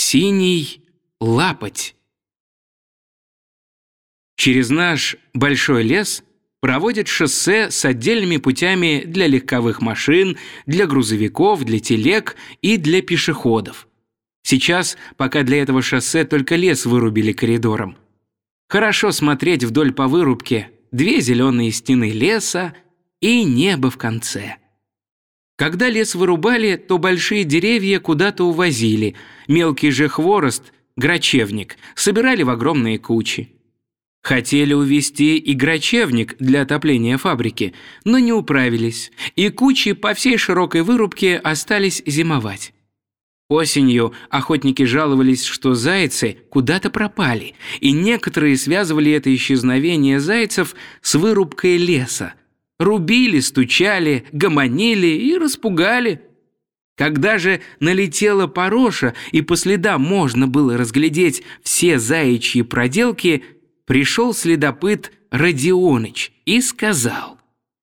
Синий лапоть. Через наш большой лес проводят шоссе с отдельными путями для легковых машин, для грузовиков, для телег и для пешеходов. Сейчас, пока для этого шоссе только лес вырубили коридором. Хорошо смотреть вдоль по вырубке: 2 зеленые стены леса и небо в конце. Когда лес вырубали, то большие деревья куда-то увозили, мелкий же хворост, грачевник, собирали в огромные кучи. Хотели увезти и грачевник для отопления фабрики, но не управились, и кучи по всей широкой вырубке остались зимовать. Осенью охотники жаловались, что зайцы куда-то пропали, и некоторые связывали это исчезновение зайцев с вырубкой леса. Рубили, стучали, гомонили и распугали. Когда же налетела пороша, и по следам можно было разглядеть все заячьи проделки, пришел следопыт Родионыч и сказал: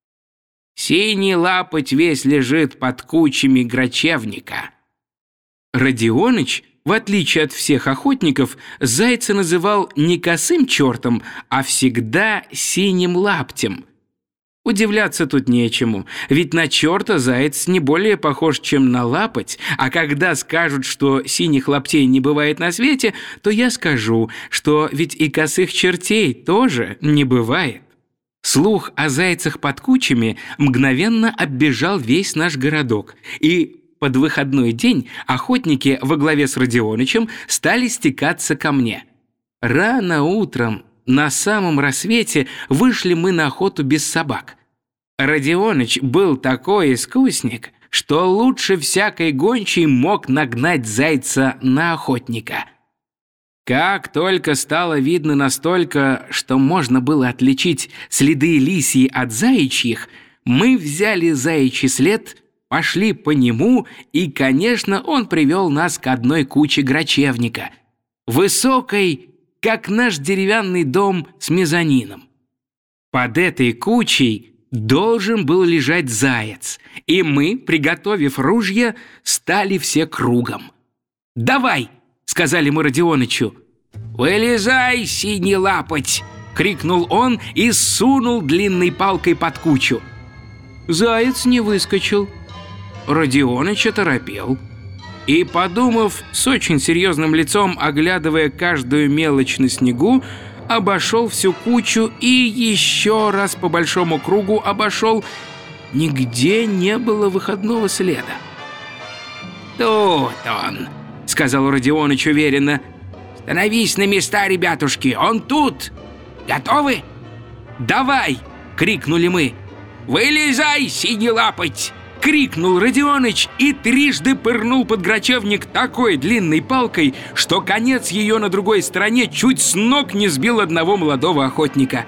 «Синий лапоть весь лежит под кучами грачевника». Родионыч, в отличие от всех охотников, зайца называл не косым чертом, а всегда синим лаптем. Удивляться тут нечему, ведь на черта заяц не более похож, чем на лапоть, а когда скажут, что синих лаптей не бывает на свете, то я скажу, что ведь и косых чертей тоже не бывает. Слух о зайцах под кучами мгновенно оббежал весь наш городок, и под выходной день охотники во главе с Родионычем стали стекаться ко мне. Рано утром, на самом рассвете, вышли мы на охоту без собак. Родионыч был такой искусник, что лучше всякой гончей мог нагнать зайца на охотника. Как только стало видно настолько, что можно было отличить следы лисьи от заячьих, мы взяли заячий след, пошли по нему, и, конечно, он привел нас к одной куче грачевника, высокой, как наш деревянный дом с мезонином. Под этой кучей должен был лежать заяц, и мы, приготовив ружья, стали все кругом. «Давай!» — сказали мы Родионычу. «Вылезай, синий лапоть!» — крикнул он и сунул длинной палкой под кучу. Заяц не выскочил. Родионыч оторопел. И, подумав, с очень серьезным лицом, оглядывая каждую мелочь на снегу, обошел всю кучу и еще раз по большому кругу обошел. Нигде не было выходного следа. «Тут он», — сказал Родионыч уверенно. «Становись на места, ребятушки, он тут! Готовы?» «Давай!» — крикнули мы. «Вылезай, синий лапоть!» — крикнул Родионыч и трижды пырнул под грачевник такой длинной палкой, что конец ее на другой стороне чуть с ног не сбил одного молодого охотника.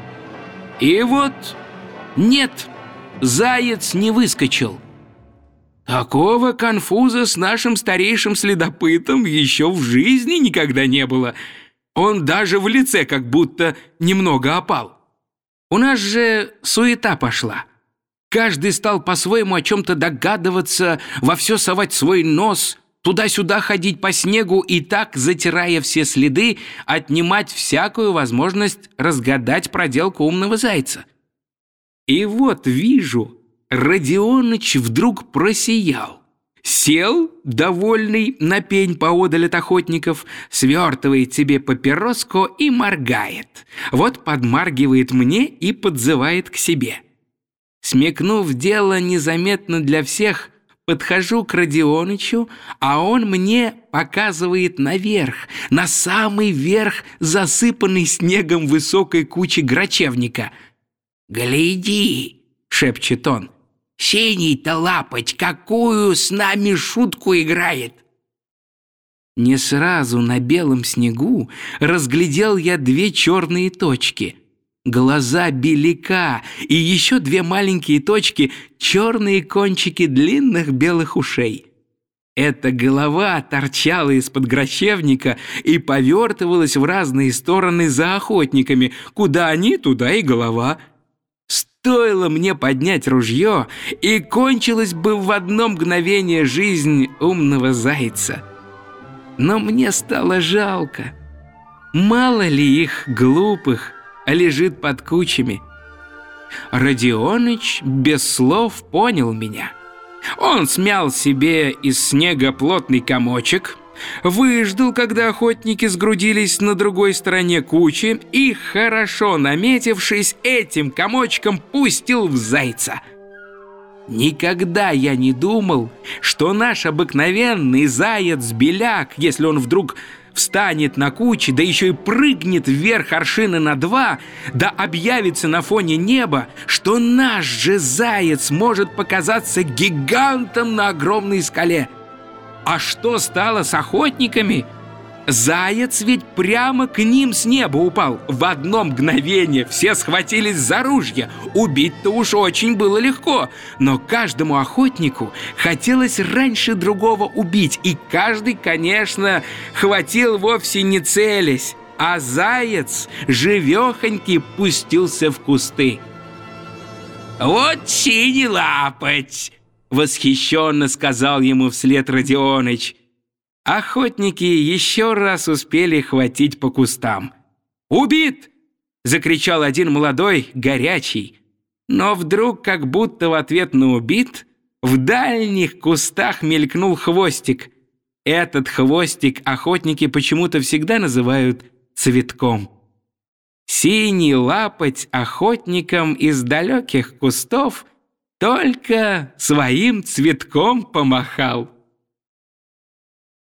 И вот нет, заяц не выскочил. Такого конфуза с нашим старейшим следопытом еще в жизни никогда не было. Он даже в лице как будто немного опал. У нас же суета пошла. Каждый стал по-своему о чем-то догадываться, во все совать свой нос, туда-сюда ходить по снегу и так, затирая все следы, отнимать всякую возможность разгадать проделку умного зайца. И вот вижу, Родионыч вдруг просиял. Сел, довольный, на пень поодаль от охотников, свертывает себе папироску и моргает. Вот подмаргивает мне и подзывает к себе. Смекнув дело незаметно для всех, подхожу к Родионычу, а он мне показывает наверх, на самый верх засыпанной снегом высокой кучи грачевника. «Гляди!» — шепчет он. «Синий-то лапоть какую с нами шутку играет!» Не сразу на белом снегу разглядел я 2 черные точки. Глаза белика и еще 2 маленькие точки, черные кончики длинных белых ушей. Эта голова торчала из-под грачевника и повертывалась в разные стороны за охотниками. Куда они, туда и голова. Стоило мне поднять ружье, и кончилась бы в одно мгновение жизнь умного зайца. Но мне стало жалко. Мало ли их глупых лежит под кучами. Родионыч без слов понял меня. Он смял себе из снега плотный комочек, выждал, когда охотники сгрудились на другой стороне кучи, и, хорошо наметившись, этим комочком пустил в зайца. Никогда я не думал, что наш обыкновенный заяц-беляк, если он вдруг встанет на куче, да еще и прыгнет вверх аршина на 2, да объявится на фоне неба, что наш же заяц может показаться гигантом на огромной скале. А что стало с охотниками? Заяц ведь прямо к ним с неба упал. В одно мгновение все схватились за ружья. Убить-то уж очень было легко. Но каждому охотнику хотелось раньше другого убить. И каждый, конечно, хватил вовсе не целясь. А заяц живехонький пустился в кусты. «Вот синий лапоть!» — восхищенно сказал ему вслед Родионыч. Охотники еще раз успели хватить по кустам. «Убит!» — закричал один молодой, горячий. Но вдруг, как будто в ответ на «убит», в дальних кустах мелькнул хвостик. Этот хвостик охотники почему-то всегда называют цветком. Синий лапоть охотникам из далеких кустов только своим цветком помахал.